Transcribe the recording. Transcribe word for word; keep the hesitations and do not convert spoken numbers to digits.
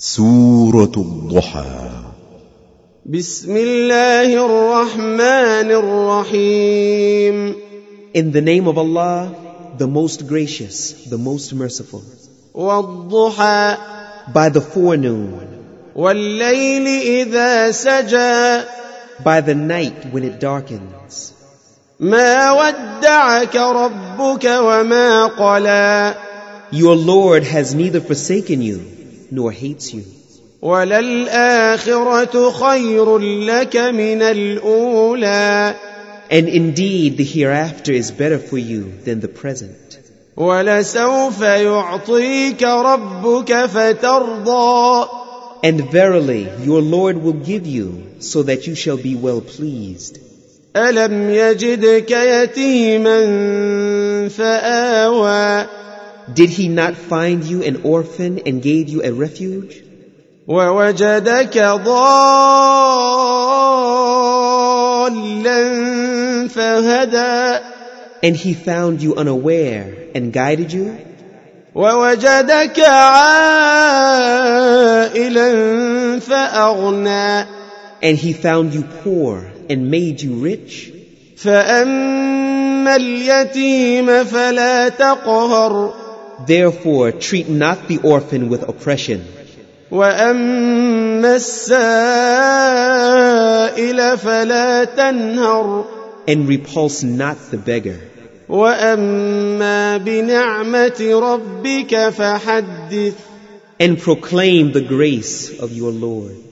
سورة الضحى. بسم الله الرحمن الرحيم. In the name of Allah, the most gracious, the most merciful. والضحى. By the forenoon. والليل إذا سجى. By the night when it darkens. ما ودعك ربك وما قلى. Your Lord has neither forsaken you nor hates you. وَلَلْآخِرَةُ خَيْرٌ لَكَ مِنَ الْأُولَى. And indeed the hereafter is better for you than the present. وَلَسَوْفَ يُعْطِيكَ رَبُّكَ فَتَرْضَى. And verily your Lord will give you so that you shall be well pleased. أَلَمْ يَجِدْكَ يَتِيمًا فَآوَى. Did he not find you an orphan and gave you a refuge? وَوَجَدَكَ ضَالًّا فَهَدَى. And he found you unaware and guided you? وَوَجَدَكَ عَائِلًا فَأَغْنَى. And he found you poor and made you rich? فَأَمَّا الْيَتِيمَ فَلَا تَقْهَرْ. Therefore treat not the orphan with oppression. وَأَمَّا السَّائِلَ فَلَا تَنْهَرْ. And repulse not the beggar. وَأَمَّا بِنِعْمَةِ رَبِّكَ فَحَدِّثْ. And proclaim the grace of your Lord.